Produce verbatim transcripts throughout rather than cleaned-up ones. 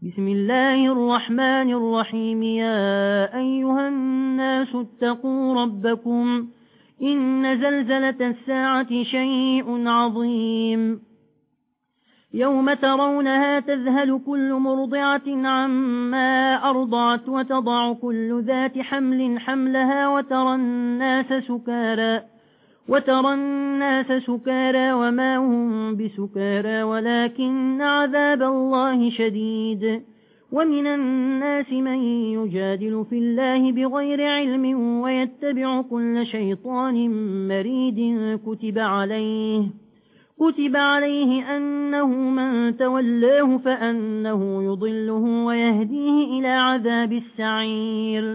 بسم الله الرحمن الرحيم. يا أيها الناس اتقوا ربكم إن زلزلة الساعة شيء عظيم، يوم ترونها تذهل كل مرضعة عما أرضعت وتضع كل ذات حمل حملها وترى الناس سكارى وترى الناس سكارى وما هم بسكارى ولكن عذاب الله شديد. ومن الناس من يجادل في الله بغير علم ويتبع كل شيطان مريد كتب عليه كتب عليه أنه من تولاه فأنه يضله ويهديه إلى عذاب السعير.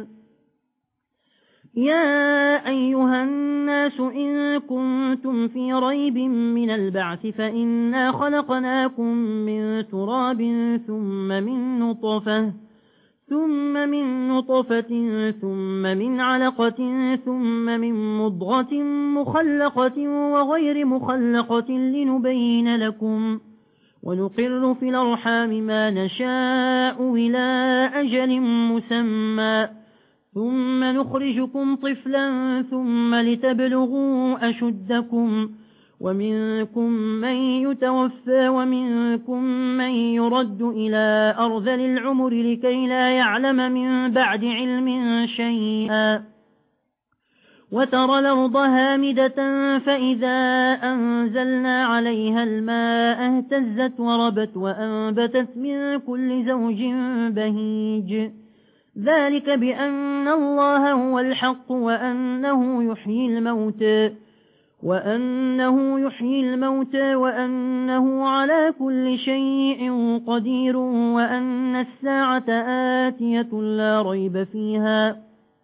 يا أيها الناس إن كنتم في ريب من البعث فإنا خلقناكم من تراب ثم من نطفة ثم من نطفة ثم من علقة ثم من مضغة مخلقة وغير مخلقة لنبين لكم ونقر في الأرحام ما نشاء إلى أجل مسمى ثم نخرجكم طفلا ثم لتبلغوا أشدكم ومنكم من يتوفى ومنكم من يرد إلى أرذل العمر لكي لا يعلم من بعد علم شيئا. وترى الأرض هامدة فإذا أنزلنا عليها الماء اهتزت وربت وأنبتت من كل زوج بهيج، ذلك بأن الله هو الحق وأنه يحيي الموتى وأنه يحيي الموتى وأنه على كل شيء قدير وأن الساعة آتية لا ريب فيها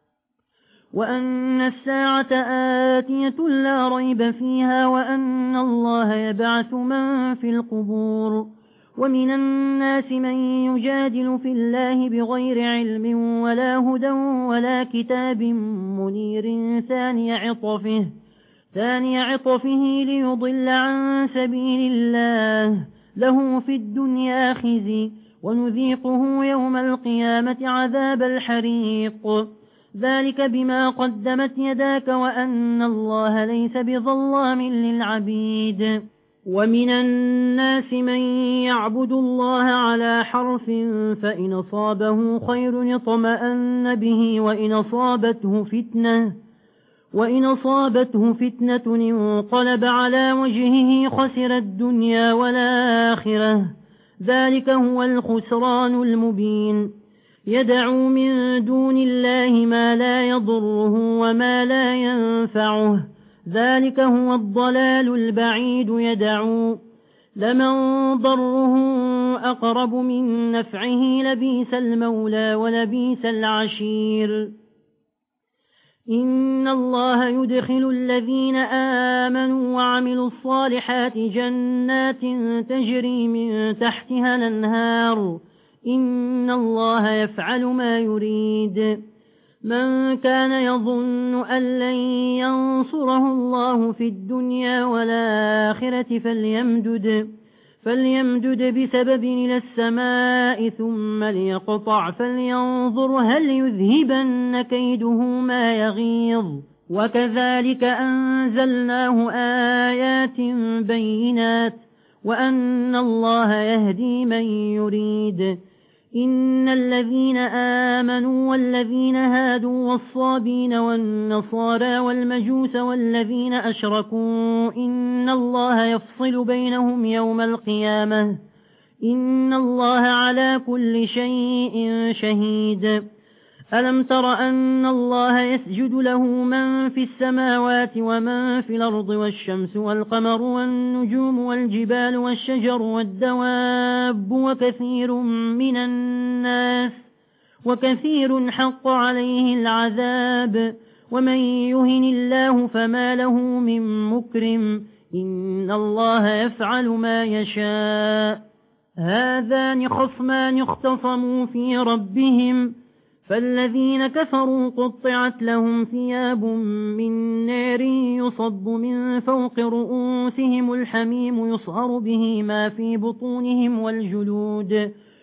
وأن الساعة آتية لا ريب فيها وأن الله يبعث من في القبور. ومن الناس من يجادل في الله بغير علم ولا هدى ولا كتاب منير ثاني عطفه ثاني عطفه ليضل عن سبيل الله له في الدنيا خزي ونذيقه يوم القيامة عذاب الحريق، ذلك بما قدمت يداك وأن الله ليس بظلام للعبيد. ومن الناس من يعبد الله على حرف فإن أصابه خير اطمأن به وإن أصابته فتنة وإن أصابته فتنة انقلب على وجهه خسر الدنيا والآخرة، ذلك هو الخسران المبين. يدعو من دون الله ما لا يضره وما لا ينفعه، ذلك هو الضلال البعيد. يدعو لمن ضره أقرب من نفعه لبيس المولى ولبيس العشير. إن الله يدخل الذين آمنوا وعملوا الصالحات جنات تجري من تحتها الأنهار، إن الله يفعل ما يريد. من كان يظن أن لن ينصره الله في الدنيا والآخرة فليمدد فليمدد بسبب إلى السماء ثم ليقطع فلينظر هل يذهبن كيده ما يغيظ، وكذلك أنزلناه آيات بينات وأن الله يهدي من يريد. إن الذين آمنوا والذين هادوا والصابين والنصارى والمجوس والذين أشركوا إن الله يفصل بينهم يوم القيامة، إن الله على كل شيء شهيد. ألم تر أن الله يسجد له من في السماوات ومن في الأرض والشمس والقمر والنجوم والجبال والشجر والدواب وكثير من الناس وكثير حق عليه العذاب ومن يهن الله فما له من مكرم إن الله يفعل ما يشاء. هذان خصمان اختصموا في ربهم فالذين كفروا قطعت لهم ثياب من نار يصب من فوق رؤوسهم الحميم يصهر به ما في بطونهم والجلود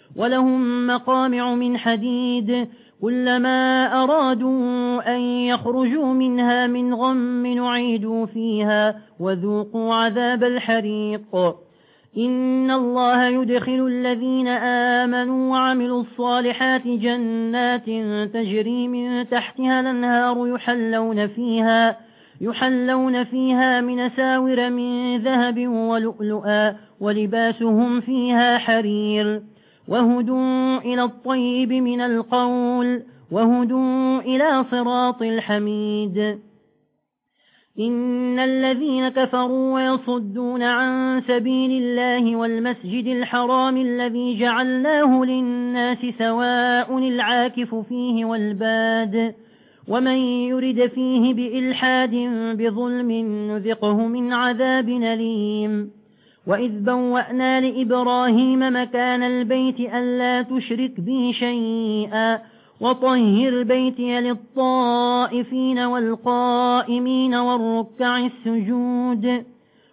ولهم مقامع من حديد كلما أرادوا أن يخرجوا منها من غم نعيدوا فيها وذوقوا عذاب الحريق إن الله يدخل الذين آمنوا وعملوا الصالحات جنات تجري من تحتها الأنهار يحلون فيها يحلون فيها من ساور من ذهب ولؤلؤا ولباسهم فيها حرير وهدوا إلى الطيب من القول وهدوا إلى صراط الحميد إن الذين كفروا ويصدون عن سبيل الله والمسجد الحرام الذي جعلناه للناس سواء العاكف فيه والباد ومن يرد فيه بإلحاد بظلم نذقه من عذاب أليم وإذ بوأنا لإبراهيم مكان البيت ألا تشرك بي شيئا وطهر بيتي للطائفين والقائمين والركع السجود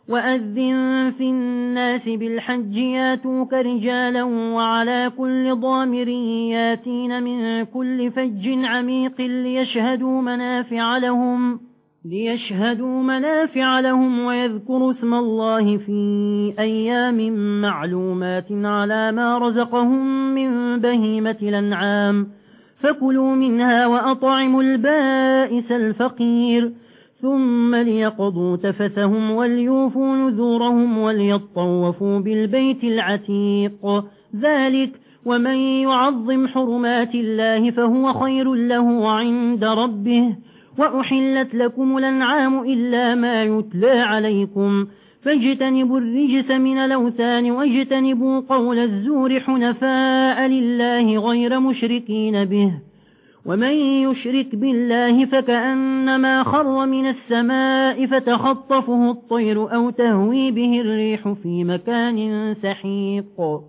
وأذن في الناس بالحج ياتوك رجالا وعلى كل ضامر ياتين من كل فج عميق ليشهدوا منافع لهم ليشهدوا منافع لهم ويذكروا اسم الله في أيام معلومات على ما رزقهم من بهيمة الأنعام فكلوا منها وأطعموا البائس الفقير ثم ليقضوا تفثهم وليوفوا نذورهم وليطوفوا بالبيت العتيق ذلك ومن يعظم حرمات الله فهو خير له عند ربه وأحلت لكم الأنعام إلا ما يتلى عليكم فاجتنبوا الرجس من الأوثان واجتنبوا قول الزور حنفاء لله غير مشركين به ومن يشرك بالله فكأنما خر من السماء فتخطفه الطير أو تهوي به الريح في مكان سحيق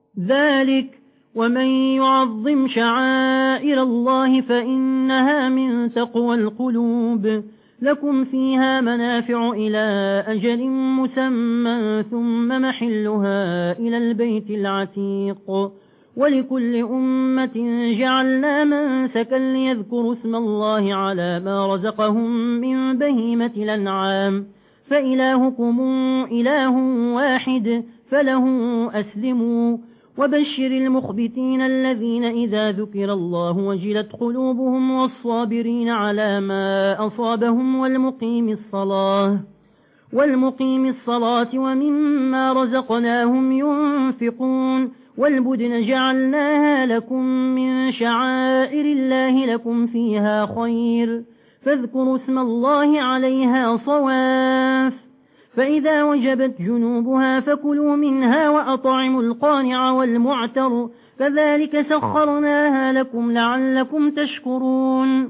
ذلك ومن يعظم شعائر الله فإنها من تقوى القلوب لكم فيها منافع إلى أجل مسمى ثم محلها إلى البيت العتيق ولكل أمة جعلنا منسكا ليذكروا اسم الله على ما رزقهم من بهيمة الأنعام فإلهكم إله واحد فله أسلموا وبشر المخبتين الذين إذا ذكر الله وجلت قلوبهم والصابرين على ما أصابهم والمقيم الصلاة والمقيم الصلاة ومما رزقناهم ينفقون والبدن جعلناها لكم من شعائر الله لكم فيها خير فاذكروا اسم الله عليها صواف فإذا وجبت جنوبها فكلوا منها وأطعموا القانع والمعتر كذلك سخرناها لكم لعلكم تشكرون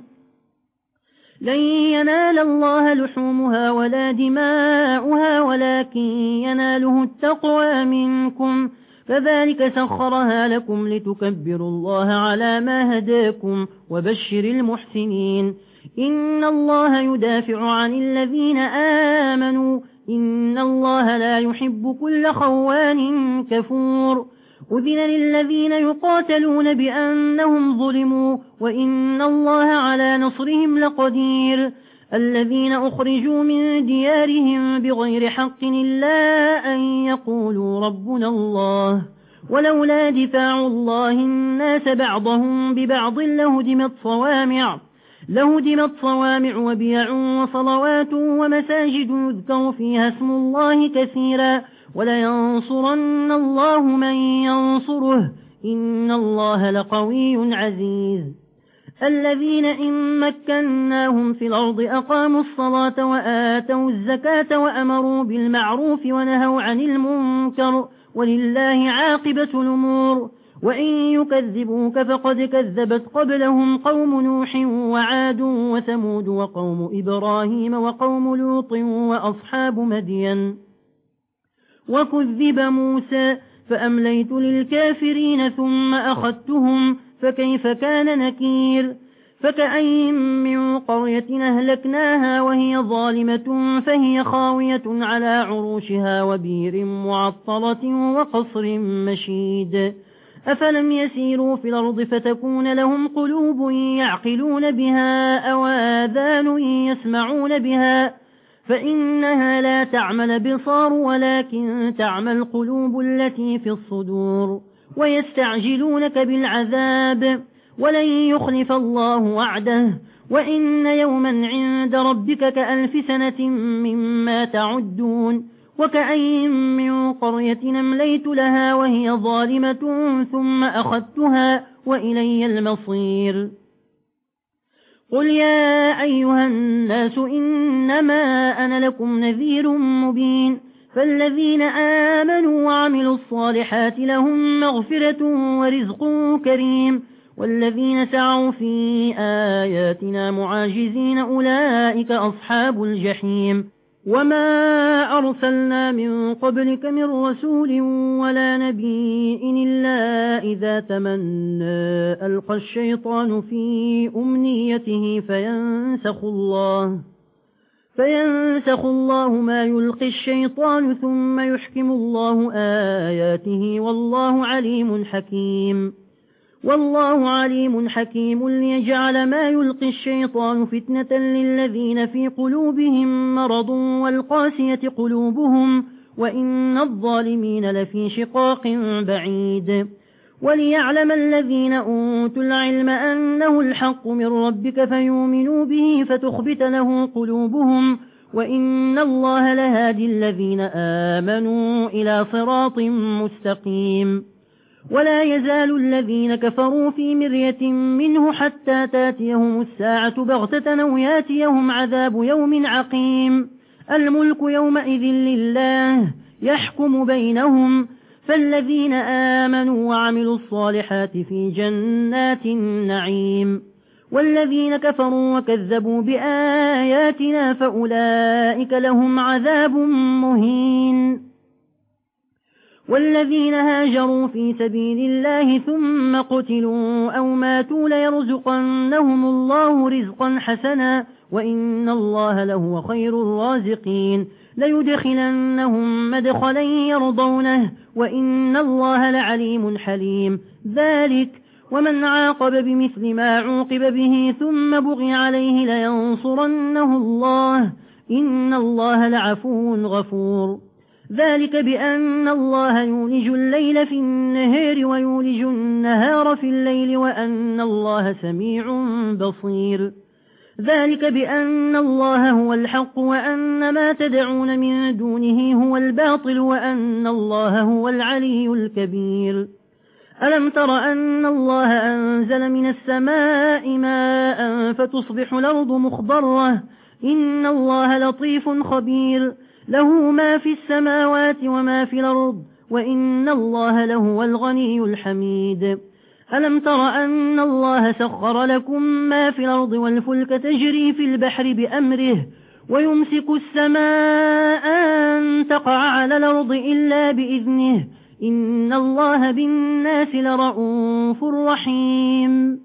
لن ينال الله لحومها ولا دماؤها ولكن يناله التقوى منكم فذلك سخرها لكم لتكبروا الله على ما هداكم وبشر المحسنين إن الله يدافع عن الذين آمنوا إن الله لا يحب كل خوان كفور أذن للذين يقاتلون بأنهم ظلموا وإن الله على نصرهم لقدير الذين أخرجوا من ديارهم بغير حق إلا أن يقولوا ربنا الله ولولا دفاع الله الناس بعضهم ببعض لهدمت صوامع لهدمت صوامع وبيع وصلوات ومساجد يذكر فيها اسم الله كثيرا ولينصرن الله من ينصره إن الله لقوي عزيز الذين إن مكناهم في الأرض أقاموا الصلاة وآتوا الزكاة وأمروا بالمعروف ونهوا عن المنكر ولله عاقبة الأمور وإن يكذبوك فقد كذبت قبلهم قوم نوح وعاد وثمود وقوم إبراهيم وقوم لوط وأصحاب مدين وكذب موسى فأمليت للكافرين ثم أخذتهم فكيف كان نكير فكأين من قرية أهلكناها وهي ظالمة فهي خاوية على عروشها وبير معطلة وقصر مشيد أفلم يسيروا في الأرض فتكون لهم قلوب يعقلون بها أو آذان يسمعون بها فإنها لا تعمى الأبصار ولكن تعمى القلوب التي في الصدور ويستعجلونك بالعذاب ولن يخلف الله وعده وإن يوما عند ربك كألف سنة مما تعدون وكأين من قرية أمليت لها وهي ظالمة ثم أخذتها وإلي المصير قل يا أيها الناس إنما أنا لكم نذير مبين فالذين آمنوا وعملوا الصالحات لهم مغفرة ورزق كريم والذين سعوا في آياتنا معاجزين أولئك أصحاب الجحيم وما أرسلنا من قبلك من رسول ولا نبي إلا إذا تمنى ألقى الشيطان في أمنيته فينسخ الله فينسخ الله ما يلقي الشيطان ثم يحكم الله آياته والله عليم حكيم والله عليم حكيم ليجعل ما يلقي الشيطان فتنة للذين في قلوبهم مرض والقاسية قلوبهم وإن الظالمين لفي شقاق بعيد وليعلم الذين أوتوا العلم أنه الحق من ربك فيؤمنوا به فتخبت له قلوبهم وإن الله لهادي الذين آمنوا إلى صراط مستقيم ولا يزال الذين كفروا في مرية منه حتى تاتيهم الساعة بغتة أو ياتيهم عذاب يوم عقيم الملك يومئذ لله يحكم بينهم فالذين آمنوا وعملوا الصالحات في جنات النعيم والذين كفروا وكذبوا بآياتنا فأولئك لهم عذاب مهين والذين هاجروا في سبيل الله ثم قتلوا أو ماتوا ليرزقنهم الله رزقا حسنا وإن الله لهو خير الرازقين ليدخلنهم مدخلا يرضونه وإن الله لعليم حليم ذلك ومن عاقب بمثل ما عوقب به ثم بغي عليه لينصرنه الله إن الله لعفو غفور ذلك بأن الله يولج الليل في النهار ويولج النهار في الليل وأن الله سميع بصير ذلك بأن الله هو الحق وأن ما تدعون من دونه هو الباطل وأن الله هو العلي الكبير ألم تر أن الله أنزل من السماء ماء فتصبح الأرض مخضرة إن الله لطيف خبير له ما في السماوات وما في الأرض وإن الله لهو الغني الحميد ألم تر أن الله سخر لكم ما في الأرض والفلك تجري في البحر بأمره ويمسك السماء أن تقع على الأرض إلا بإذنه إن الله بالناس لرؤوف رحيم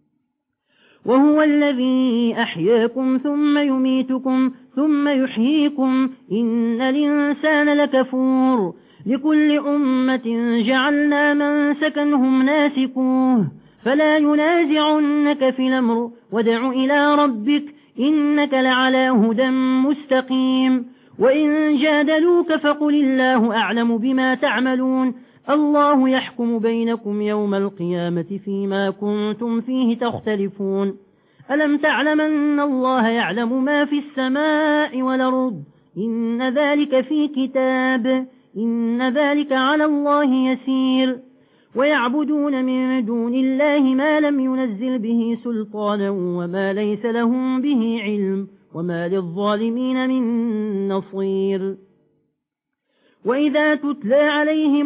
وهو الذي أحياكم ثم يميتكم ثم يحييكم إن الإنسان لكفور لكل أمة جعلنا من سكنهم ناسكوه فلا ينازعنك في الأمر وادع إلى ربك إنك لعلى هدى مستقيم وإن جادلوك فقل الله أعلم بما تعملون الله يحكم بينكم يوم القيامة فيما كنتم فيه تختلفون ألم تعلم أن الله يعلم ما في السماء والأرض إن ذلك في كتاب إن ذلك على الله يسير ويعبدون من دون الله ما لم ينزل به سلطانا وما ليس لهم به علم وما للظالمين من نصير وإذا تتلى عليهم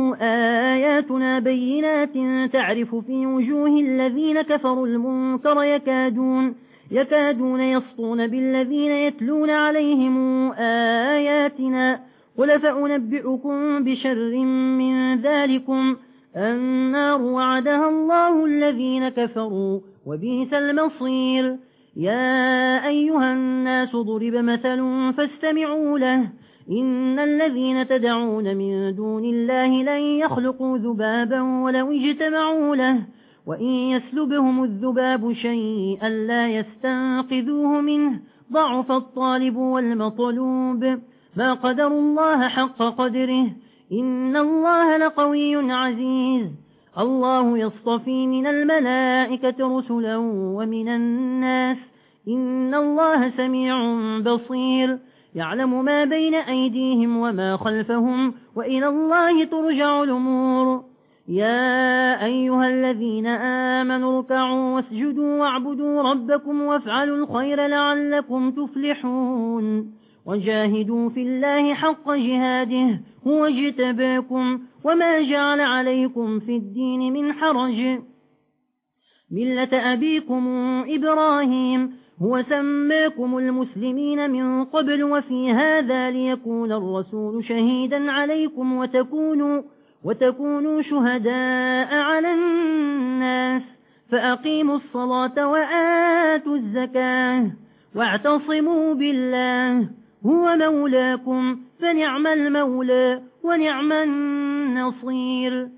آياتنا بينات تعرف في وجوه الذين كفروا المنكر يكادون يكادون يسطون بالذين يتلون عليهم آياتنا قل فأنبئكم بشر من ذلكم النار وعدها الله الذين كفروا وبئس المصير يا أيها الناس ضرب مثل فاستمعوا له إن الذين تدعون من دون الله لن يخلقوا ذبابا ولو اجتمعوا له وإن يسلبهم الذباب شيئا لا يستنقذوه منه ضعف الطالب والمطلوب ما قدر الله حق قدره إن الله لقوي عزيز الله يصطفي من الملائكة رسلا ومن الناس إن الله سميع بصير يعلم ما بين أيديهم وما خلفهم وإلى الله ترجع الأمور يا أيها الذين آمنوا اركعوا واسجدوا واعبدوا ربكم وافعلوا الخير لعلكم تفلحون وجاهدوا في الله حق جهاده هو اجتباكم وما جعل عليكم في الدين من حرج ملة أبيكم إبراهيم هو سماكم المسلمين من قبل وفي هذا ليكون الرسول شهيدا عليكم وتكونوا, وتكونوا شهداء على الناس فأقيموا الصلاة وآتوا الزكاة واعتصموا بالله هو مولاكم فنعم المولى ونعم النصير